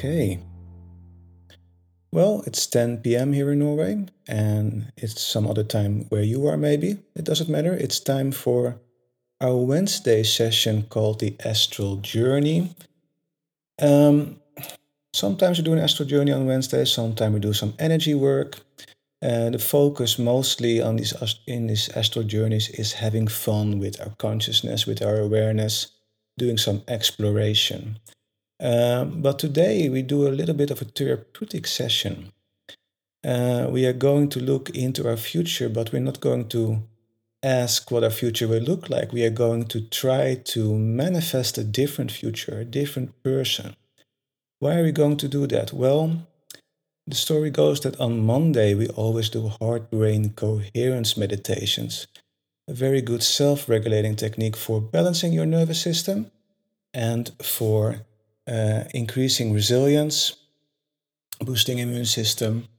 Okay. Well, it's 10 p.m. here in Norway, and it's some other time where you are, maybe. It doesn't matter. It's time for our Wednesday session called the Astral Journey. Um, Sometimes we do an astral journey on Wednesday, sometimes we do some energy work. The focus mostly on in these astral journeys is having fun with our consciousness, with our awareness, doing some exploration. But today we do a little bit of a therapeutic session. We are going to look into our future, but we're not going to ask what our future will look like. We are going to try to manifest a different future, a different person. Why are we going to do that? Well, the story goes that on Monday we always do heart brain coherence meditations, a very good self regulating technique for balancing your nervous system and for increasing resilience, boosting immune system.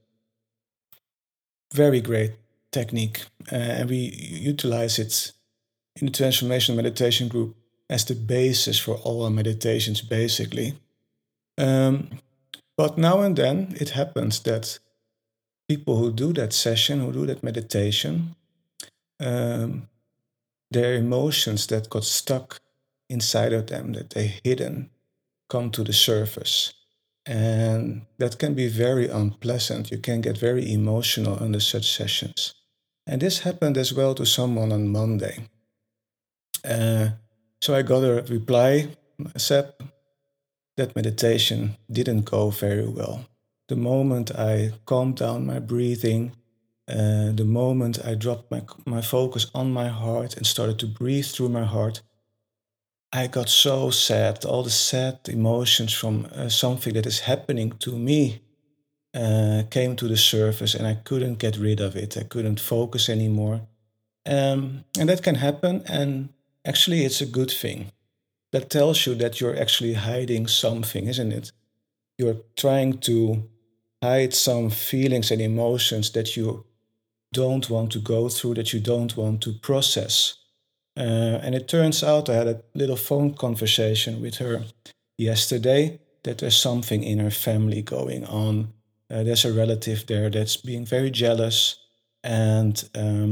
Very great technique, and we utilize it in the Transformation Meditation Group as the basis for all our meditations, basically. But now and then it happens that people who do that session, who do that meditation, their emotions that got stuck inside of them, that they hidden, come to the surface. And that can be very unpleasant. You can get very emotional under such sessions. And this happened as well to someone on Monday. So I got a reply, Seb, that meditation didn't go very well. The moment I calmed down my breathing, the moment I dropped my focus on my heart and started to breathe through my heart, I got so sad. All the sad emotions from something that is happening to me came to the surface, and I couldn't get rid of it. I couldn't focus anymore. And that can happen, and actually, it's a good thing. That tells you that you're actually hiding something, isn't it? You're trying to hide some feelings and emotions that you don't want to go through, that you don't want to process. And it turns out I had a little phone conversation with her yesterday that there's something in her family going on. There's a relative there that's being very jealous and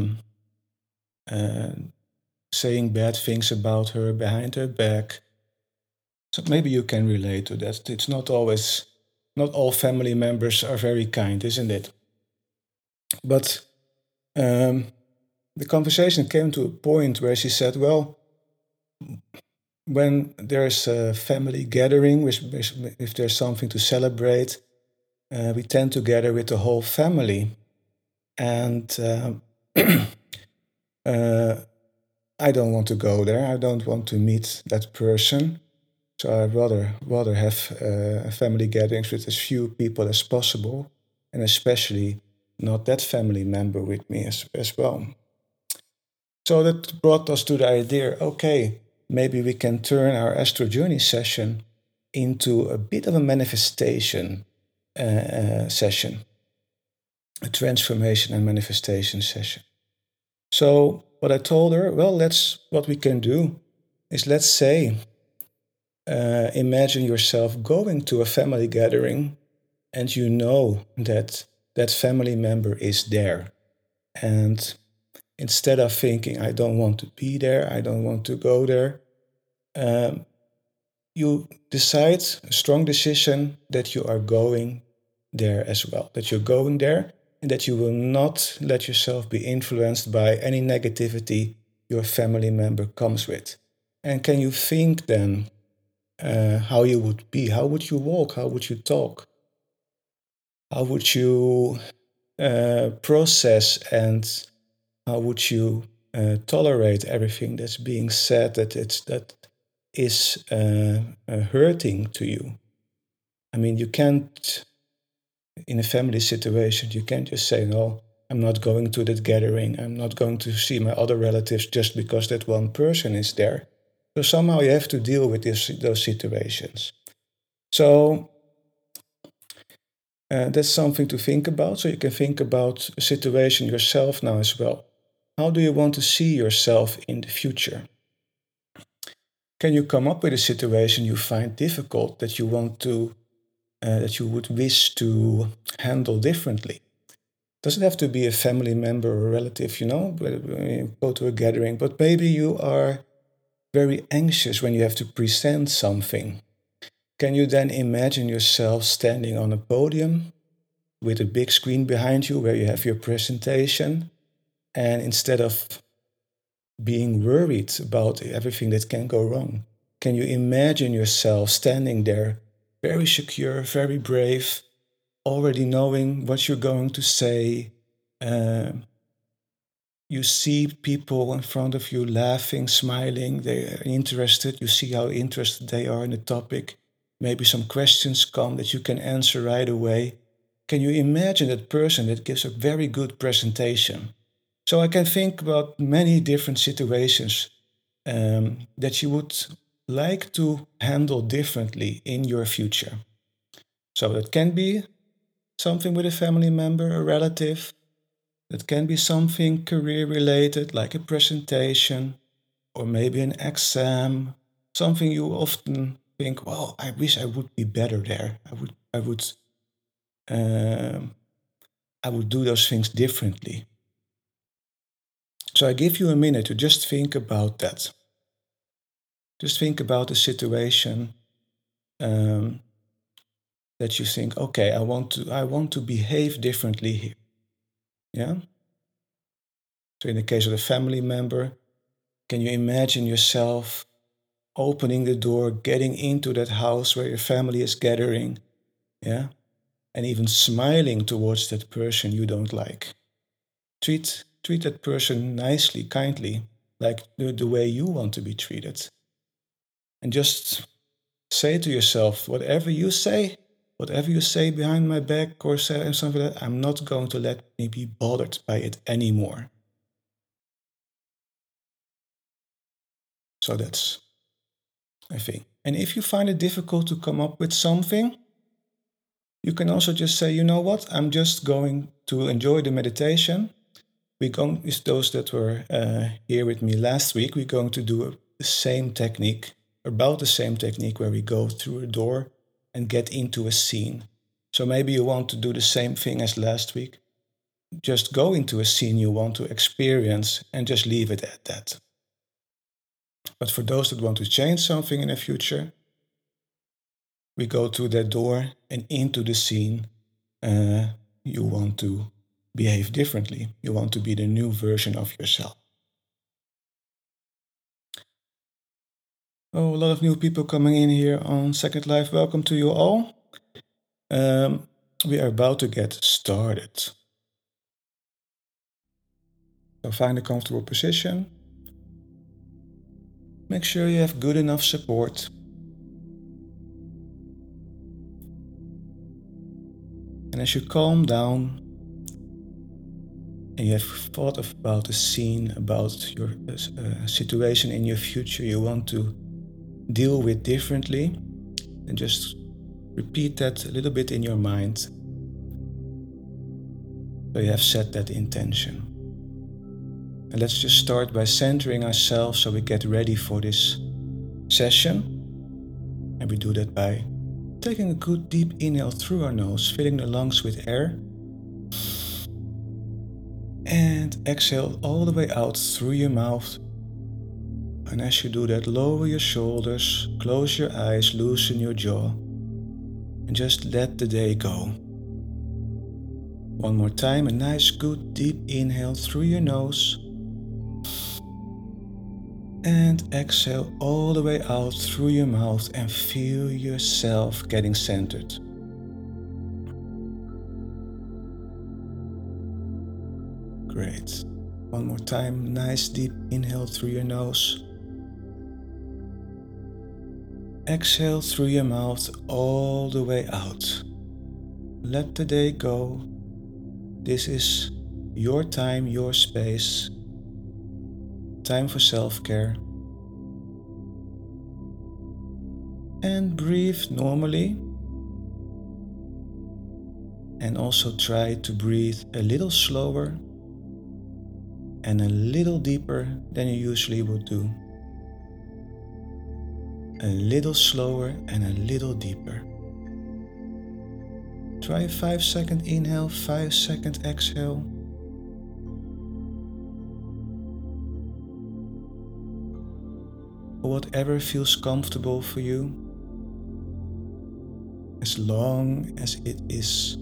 uh, saying bad things about her behind her back. So maybe you can relate to that. It's not all family members are very kind, isn't it? But um, the conversation came to a point where she said, well, when there's a family gathering, if there's something to celebrate, we tend to gather with the whole family. And uh, I don't want to go there. I don't want to meet that person. So I'd rather have family gatherings with as few people as possible, and especially not that family member with me as well. So that brought us to the idea, okay, maybe we can turn our Astro Journey session into a bit of a manifestation session, a transformation and manifestation session. So what I told her, well, what we can do is, let's say, imagine yourself going to a family gathering and you know that that family member is there. And instead of thinking, I don't want to be there, I don't want to go there, you decide, a strong decision, that you are going there as well, that you're going there and that you will not let yourself be influenced by any negativity your family member comes with. And can you think then how you would be? How would you walk? How would you talk? How would you process, and how would you tolerate everything that's being said that is hurting to you? I mean, you can't, in a family situation, you can't just say, no, I'm not going to that gathering. I'm not going to see my other relatives just because that one person is there. So somehow you have to deal with those situations. So that's something to think about. So you can think about a situation yourself now as well. How do you want to see yourself in the future? Can you come up with a situation you find difficult that you want to that you would wish to handle differently. Doesn't have to be a family member or relative, when you go to a gathering, but maybe you are very anxious when you have to present something. Can you then imagine yourself standing on a podium with a big screen behind you where you have your presentation? And instead of being worried about everything that can go wrong, can you imagine yourself standing there, very secure, very brave, already knowing what you're going to say? You see people in front of you laughing, smiling, they're interested. You see how interested they are in the topic. Maybe some questions come that you can answer right away. Can you imagine that person that gives a very good presentation? So I can think about many different situations that you would like to handle differently in your future. So that can be something with a family member, a relative. That can be something career related, like a presentation or maybe an exam. Something you often think, well, I wish I would be better there. Um, I would do those things differently. So I give you a minute to just think about that. Just think about the situation um, that you think, okay, I want to behave differently here. Yeah. So in the case of a family member, can you imagine yourself opening the door, getting into that house where your family is gathering, yeah, and even smiling towards that person you don't like? Treat that person nicely, kindly, like the way you want to be treated, and just say to yourself, whatever you say behind my back or say something like that, I'm not going to let me be bothered by it anymore. So that's, I think. And if you find it difficult to come up with something, you can also just say, you know what, I'm just going to enjoy the meditation. We're going, with those that were here with me last week, we're going to do the same technique, about the same technique, where we go through a door and get into a scene. So maybe you want to do the same thing as last week. Just go into a scene you want to experience and just leave it at that. But for those that want to change something in the future, we go through that door and into the scene. You want to behave differently. You want to be the new version of yourself. Oh, a lot of new people coming in here on Second Life. Welcome to you all. We are about to get started. So find a comfortable position. Make sure you have good enough support. And as you calm down and you have thought about the scene, about your situation in your future you want to deal with differently, then just repeat that a little bit in your mind. So you have set that intention. And let's just start by centering ourselves so we get ready for this session. And we do that by taking a good deep inhale through our nose, filling the lungs with air. And exhale all the way out through your mouth. And as you do that, lower your shoulders, close your eyes, loosen your jaw, and just let the day go. One more time, a nice good deep inhale through your nose. And exhale all the way out through your mouth and feel yourself getting centered. Great. One more time, nice deep inhale through your nose. Exhale through your mouth all the way out. Let the day go. This is your time, your space. Time for self-care. And breathe normally. And also try to breathe a little slower and a little deeper than you usually would do. A little slower and a little deeper. Try a 5-second inhale, 5-second exhale. Or whatever feels comfortable for you, as long as it is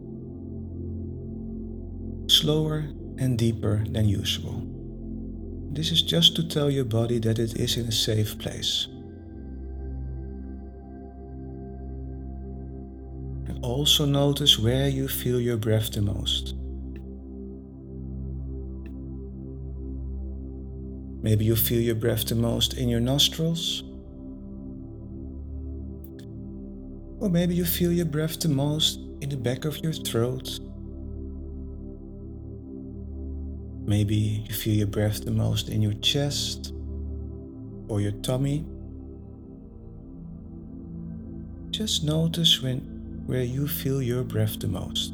slower and deeper than usual. This is just to tell your body that it is in a safe place. And also notice where you feel your breath the most. Maybe you feel your breath the most in your nostrils. Or maybe you feel your breath the most in the back of your throat. Maybe you feel your breath the most in your chest or your tummy. Just notice where you feel your breath the most.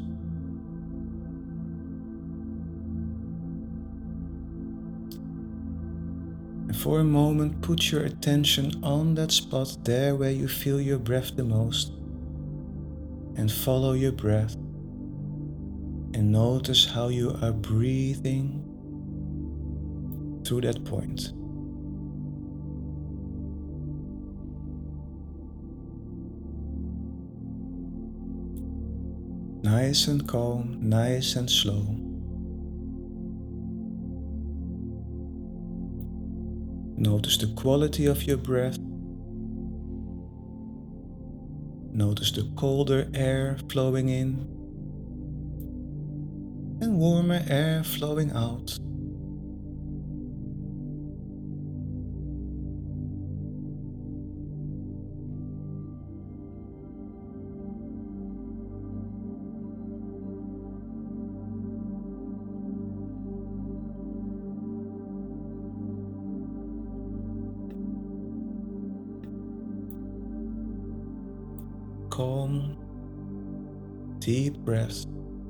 And for a moment, put your attention on that spot there where you feel your breath the most, and follow your breath. And notice how you are breathing through that point. Nice and calm, nice and slow. Notice the quality of your breath. Notice the colder air flowing in and warmer air flowing out. Calm, deep breaths.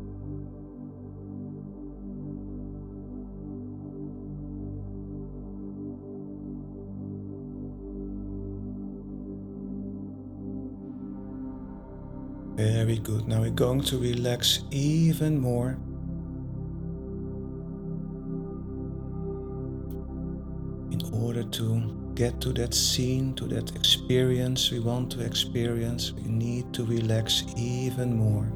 Very good. Now we're going to relax even more. In order to get to that scene, to that experience we want to experience, we need to relax even more.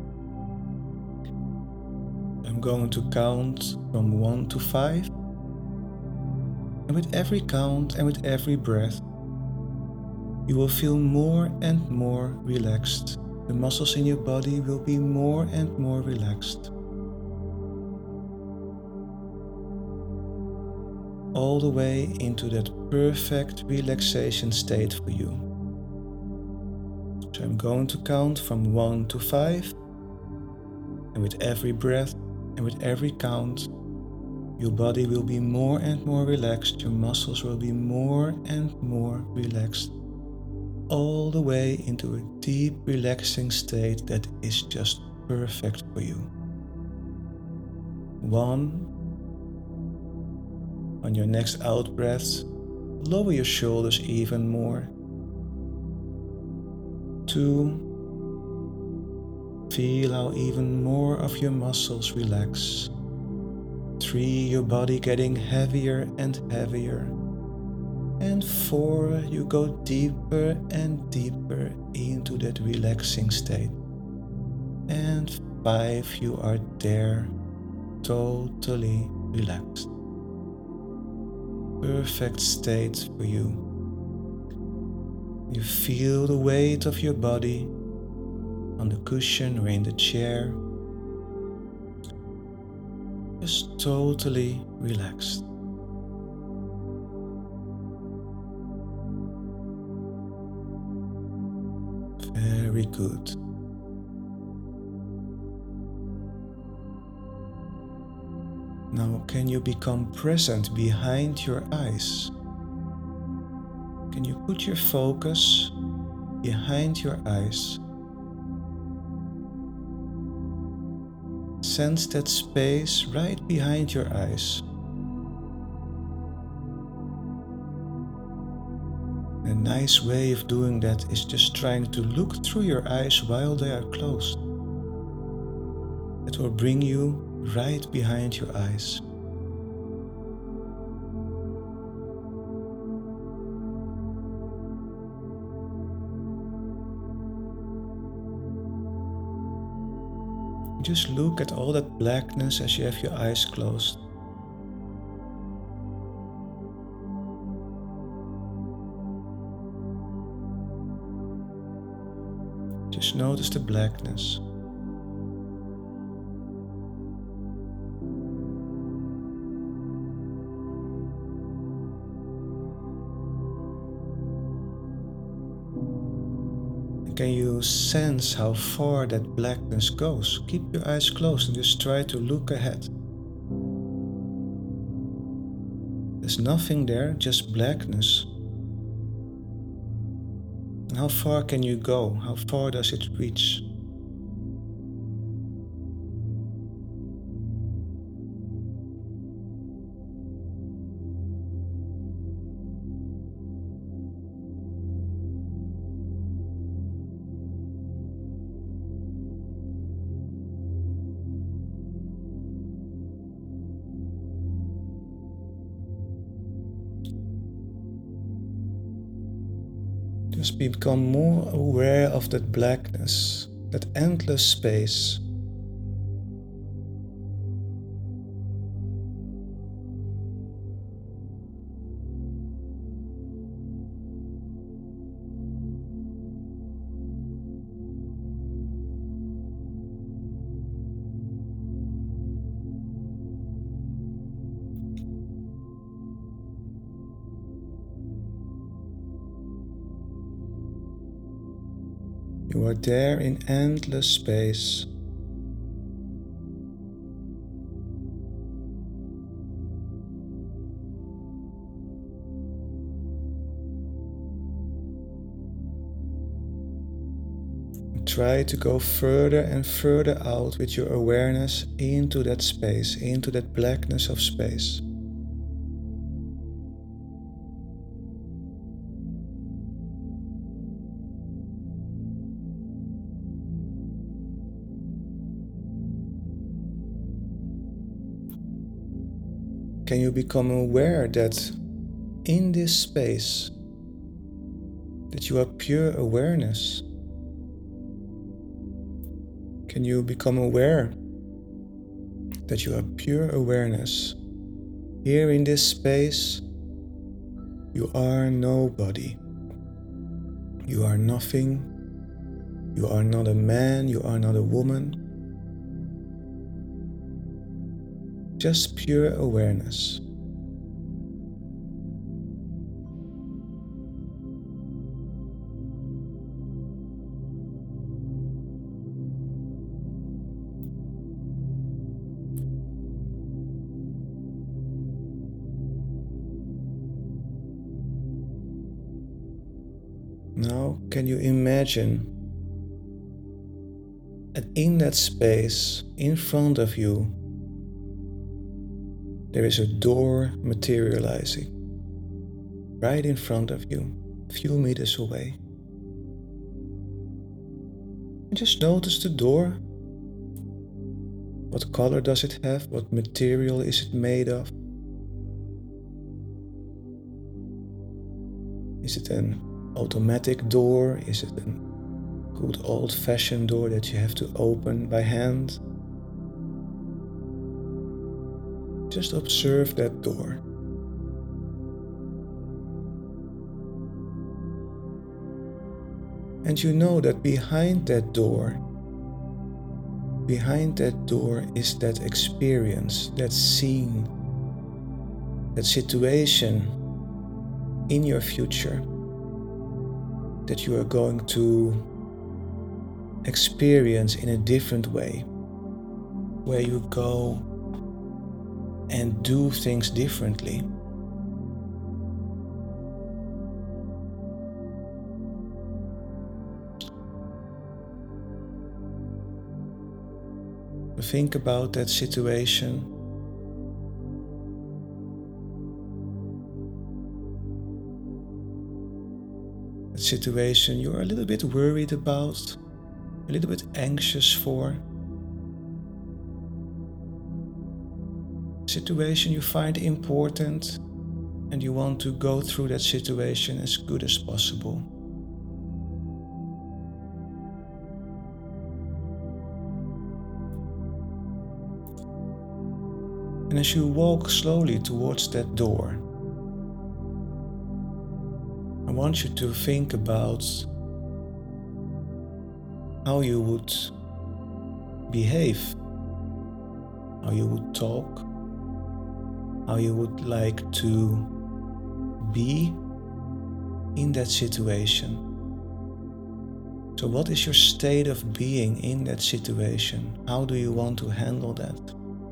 I'm going to count from 1 to 5. And with every count and with every breath, you will feel more and more relaxed. The muscles in your body will be more and more relaxed. All the way into that perfect relaxation state for you. So I'm going to count from 1 to 5. And with every breath and with every count, your body will be more and more relaxed. Your muscles will be more and more relaxed. All the way into a deep relaxing state that is just perfect for you. 1. On your next out breath, lower your shoulders even more. 2. Feel how even more of your muscles relax. 3. Your body getting heavier and heavier. And 4. You go deeper and deeper into that relaxing state. And 5. You are there, totally relaxed. Perfect state for you. You feel the weight of your body on the cushion or in the chair. Just totally relaxed. Very good. Now, can you become present behind your eyes? Can you put your focus behind your eyes? Sense that space right behind your eyes. A nice way of doing that is just trying to look through your eyes while they are closed. that will bring you right behind your eyes. Just look at all that blackness as you have your eyes closed. Just notice the blackness. And can you sense how far that blackness goes? Keep your eyes closed and just try to look ahead. There's nothing there, just blackness. And how far can you go? How far does it reach? Just become more aware of that blackness, that endless space. You are there in endless space. Try to go further and further out with your awareness into that space, into that blackness of space. Can you become aware that in this space, that you are pure awareness? Can you become aware that you are pure awareness? Here in this space, you are nobody. You are nothing. You are not a man, you are not a woman. Just pure awareness. Now, can you imagine that in that space, in front of you, there is a door materializing right in front of you, a few meters away. Just notice the door. What color does it have? What material is it made of? Is it an automatic door? Is it a good old-fashioned door that you have to open by hand? Just observe that door. And you know that behind that door is that experience, that scene, that situation in your future that you are going to experience in a different way, where you go and do things differently. Think about that situation. That situation you're a little bit worried about, a little bit anxious for. situation you find important, and you want to go through that situation as good as possible. And as you walk slowly towards that door, I want you to think about how you would behave, how you would talk, how you would like to be in that situation. So what is your state of being in that situation? How do you want to handle that?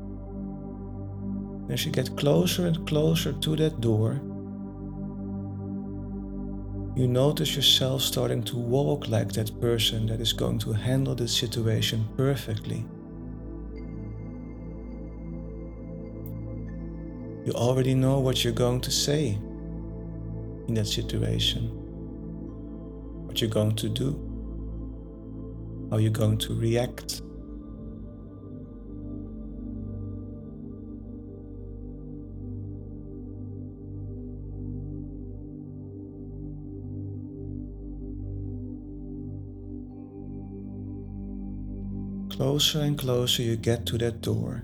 As you get closer and closer to that door, you notice yourself starting to walk like that person that is going to handle the situation perfectly. You already know what you're going to say in that situation, what you're going to do, how you're going to react. Closer and closer you get to that door.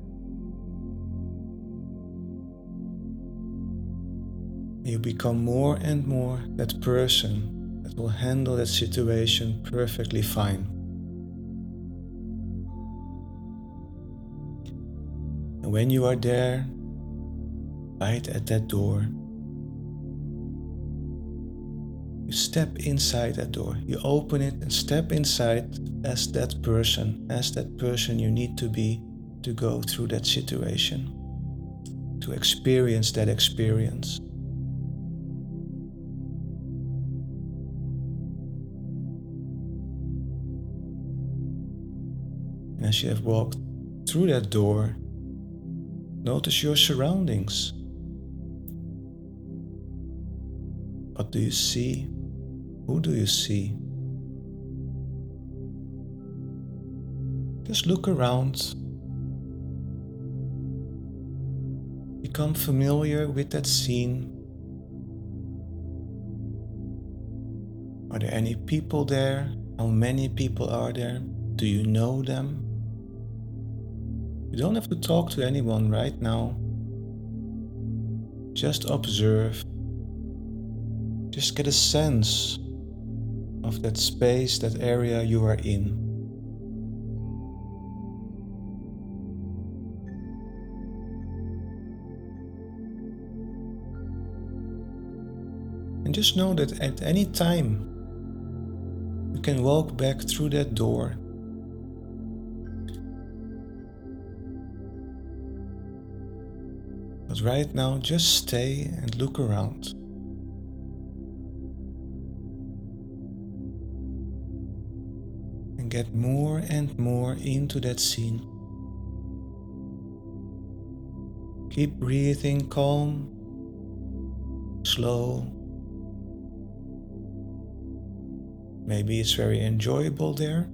You become more and more that person that will handle that situation perfectly fine. And when you are there, right at that door, you step inside that door. You open it and step inside as that person you need to be to go through that situation, to experience that experience. And as you have walked through that door, notice your surroundings. What do you see? Who do you see? Just look around. Become familiar with that scene. Are there any people there? How many people are there? Do you know them? You don't have to talk to anyone right now. Just observe. Just get a sense of that space, that area you are in. And just know that at any time, you can walk back through that door. But right now, just stay and look around. And get more and more into that scene. Keep breathing calm, slow. Maybe it's very enjoyable there.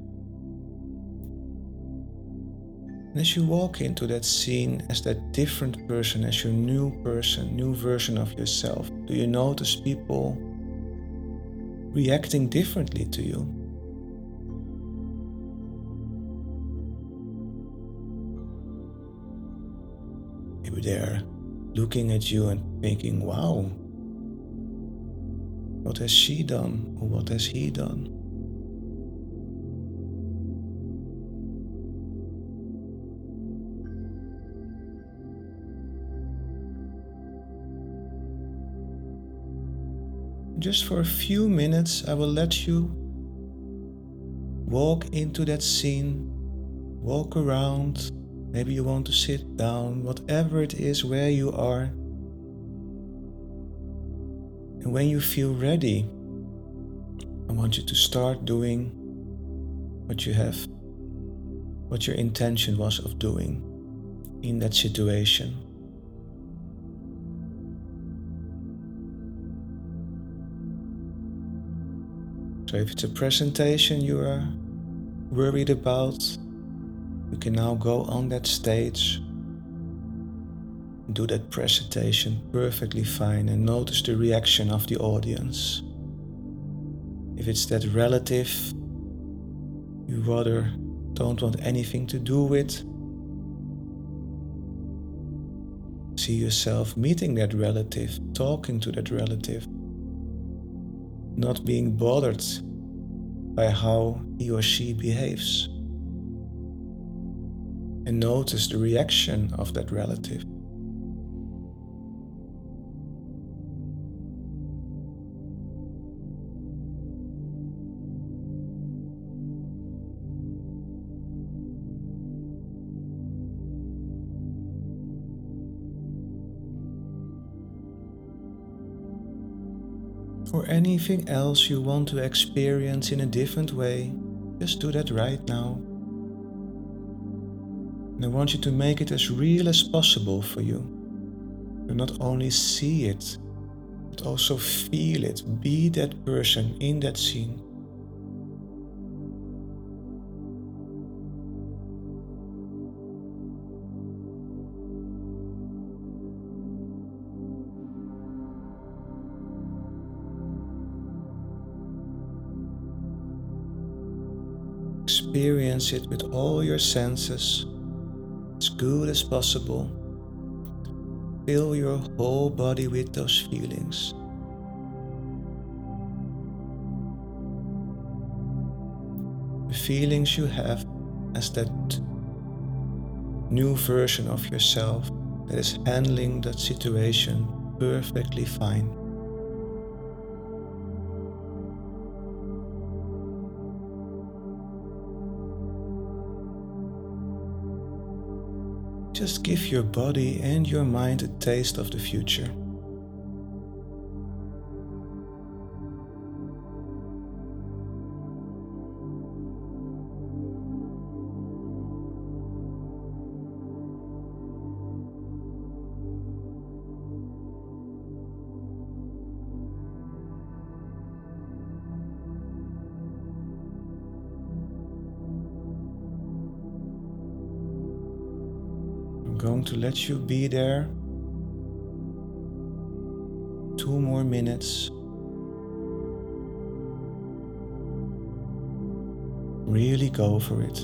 And as you walk into that scene as that different person, as your new person, new version of yourself, do you notice people reacting differently to you? Maybe they're looking at you and thinking, wow, what has she done? Or what has he done? Just for a few minutes, I will let you walk into that scene, walk around. Maybe you want to sit down, whatever it is where you are. And when you feel ready, I want you to start doing what your intention was of doing in that situation. So if it's a presentation you are worried about, you can now go on that stage Do that presentation perfectly fine and notice the reaction of the audience. If it's that relative you rather don't want anything to do with, see yourself meeting that relative, talking to that relative, not being bothered by how he or she behaves. And notice the reaction of that relative. Or anything else you want to experience in a different way, just do that right now. And I want you to make it as real as possible for you. To not only see it, but also feel it. Be that person in that scene. Experience it with all your senses, as good as possible. Fill your whole body with those feelings. The feelings you have as that new version of yourself that is handling that situation perfectly fine. Just give your body and your mind a taste of the future. I'm going to let you be there 2 more minutes. Really go for it.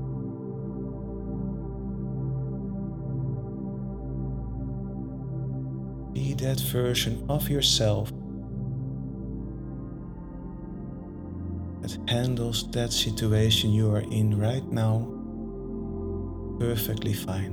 Be that version of yourself that handles that situation you are in right now perfectly fine.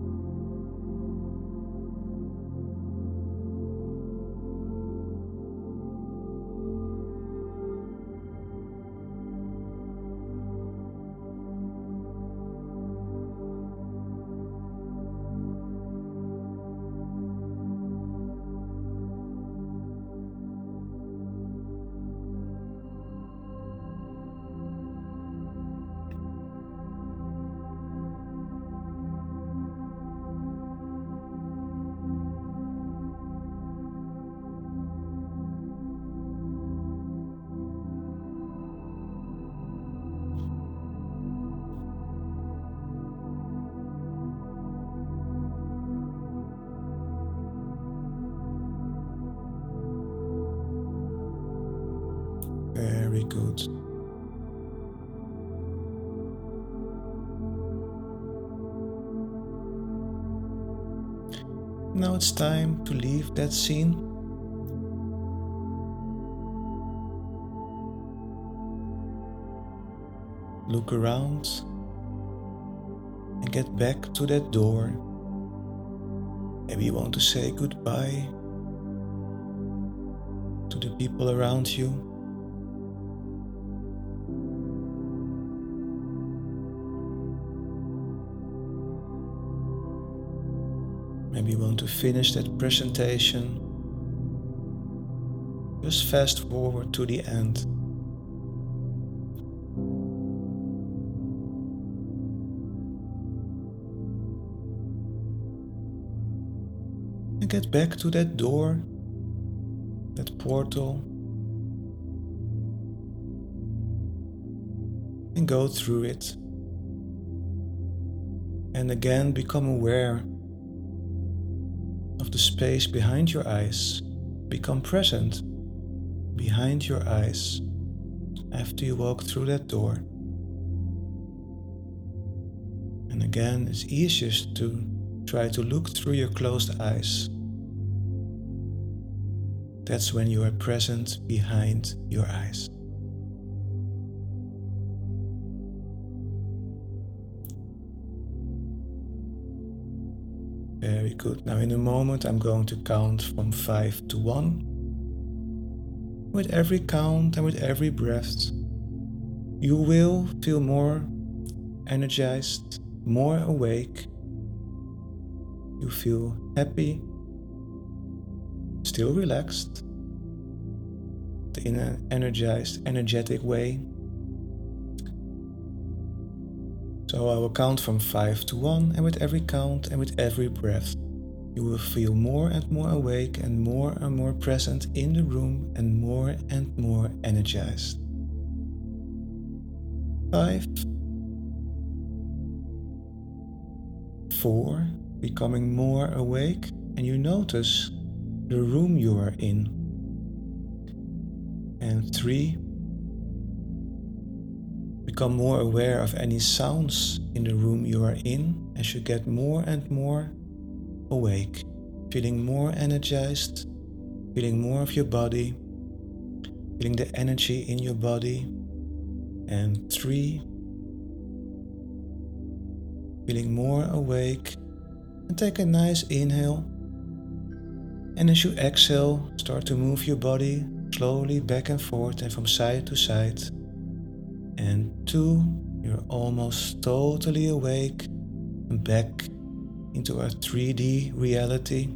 Very good. Now it's time to leave that scene. Look around and get back to that door. Maybe you want to say goodbye to the people around you. Maybe you want to finish that presentation. Just fast forward to the end. And get back to that door, that portal, and go through it. And again become aware of the space behind your eyes. Become present behind your eyes after you walk through that door. And again, it's easiest to try to look through your closed eyes. That's when you are present behind your eyes. Very good. Now in a moment I'm going to count from 5 to 1. With every count and with every breath, you will feel more energized, more awake. You feel happy, still relaxed, but in an energized, energetic way. So I will count from 5 to 1, and with every count and with every breath, you will feel more and more awake and more present in the room and more energized. 5, 4, becoming more awake, and you notice the room you are in. And 3, become more aware of any sounds in the room you are in as you get more and more awake, feeling more energized, feeling more of your body, feeling the energy in your body. And 3, feeling more awake, and take a nice inhale. And as you exhale, start to move your body slowly back and forth and from side to side. And 2, you're almost totally awake and back into our 3D reality.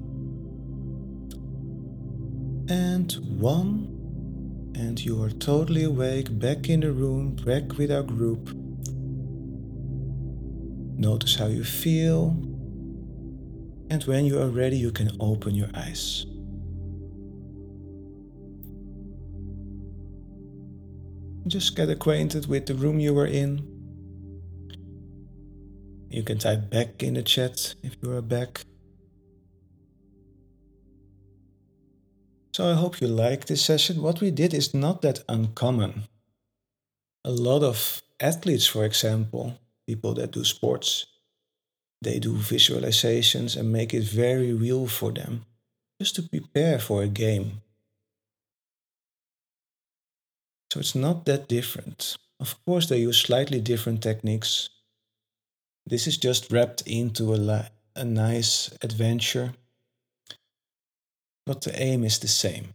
And 1, and you are totally awake, back in the room, back with our group. Notice how you feel. And when you are ready, you can open your eyes. Just get acquainted with the room you were in. You can type back in the chat if you are back. So I hope you like this session. What we did is not that uncommon. A lot of athletes, for example, people that do sports, they do visualizations and make it very real for them, just to prepare for a game. So it's not that different. Of course, they use slightly different techniques. This is just wrapped into a nice adventure, but the aim is the same.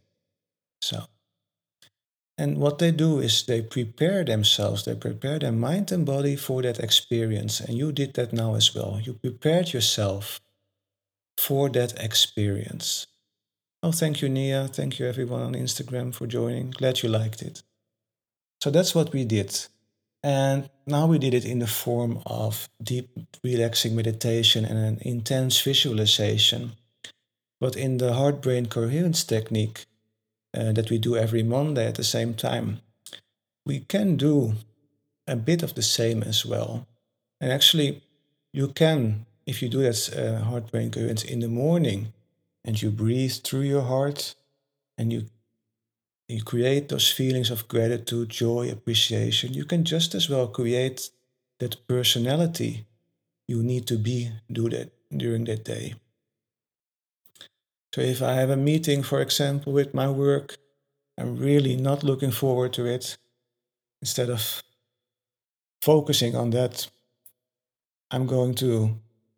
And what they do is they prepare themselves, they prepare their mind and body for that experience. And you did that now as well. You prepared yourself for that experience. Oh, thank you, Nia. Thank you, everyone on Instagram, for joining. Glad you liked it. So that's what we did. And now we did it in the form of deep, relaxing meditation and an intense visualization. But in the heart brain coherence technique that we do every Monday at the same time, we can do a bit of the same as well. And actually, you can, if you do that heart brain coherence in the morning and you breathe through your heart and you create those feelings of gratitude, joy, appreciation, you can just as well create that personality you need to do that during that day. So if I have a meeting, for example, with my work, I'm really not looking forward to it. Instead of focusing on that, I'm going to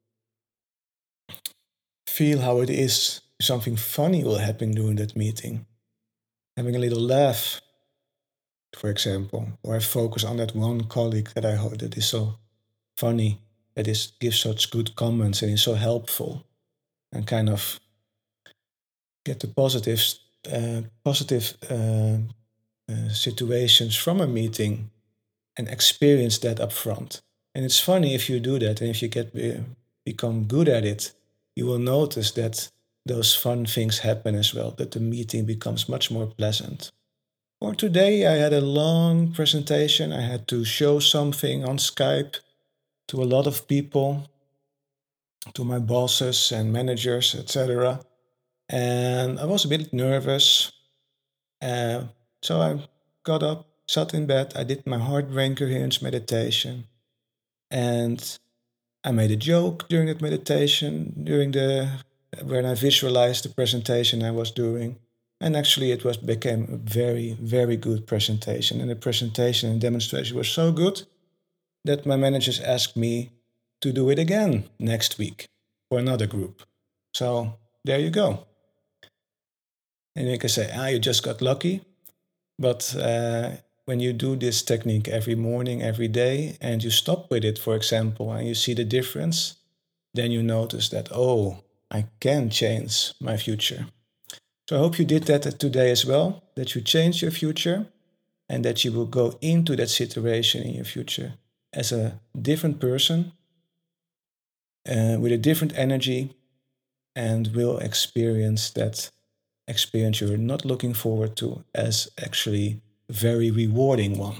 feel how it is. Something funny will happen during that meeting. Having a little laugh, for example, or I focus on that one colleague that I hope that is so funny, that gives such good comments and is so helpful, and kind of get the positive situations from a meeting and experience that up front. And it's funny if you do that, and if you become good at it, you will notice that those fun things happen as well, that the meeting becomes much more pleasant. Or today I had a long presentation. I had to show something on Skype to a lot of people, to my bosses and managers, etc. And I was a bit nervous. So I got up, sat in bed, I did my heart brain coherence meditation, and I made a joke during that meditation, when I visualized the presentation I was doing. And actually became a very, very good presentation. And the presentation and demonstration was so good that my managers asked me to do it again next week for another group. So there you go. And you can say, you just got lucky. But when you do this technique every morning, every day, and you stop with it, for example, and you see the difference, then you notice that, oh, I can change my future. So I hope you did that today as well, that you change your future and that you will go into that situation in your future as a different person with a different energy and will experience that experience you're not looking forward to as actually a very rewarding one.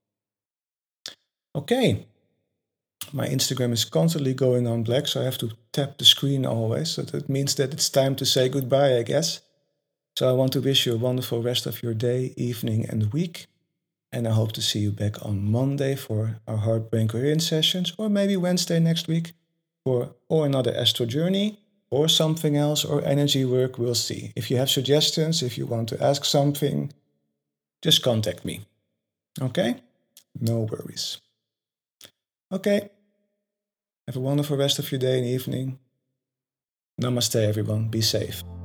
Okay, my Instagram is constantly going on black, so I have to tap the screen always. So that means that it's time to say goodbye, I guess. So I want to wish you a wonderful rest of your day, evening, and week. And I hope to see you back on Monday for our Heart Brain Coherence sessions, or maybe Wednesday next week for or another astral journey, or something else, or energy work. We'll see. If you have suggestions, if you want to ask something, just contact me. Okay? No worries. Okay. Have a wonderful rest of your day and evening. Namaste, everyone. Be safe.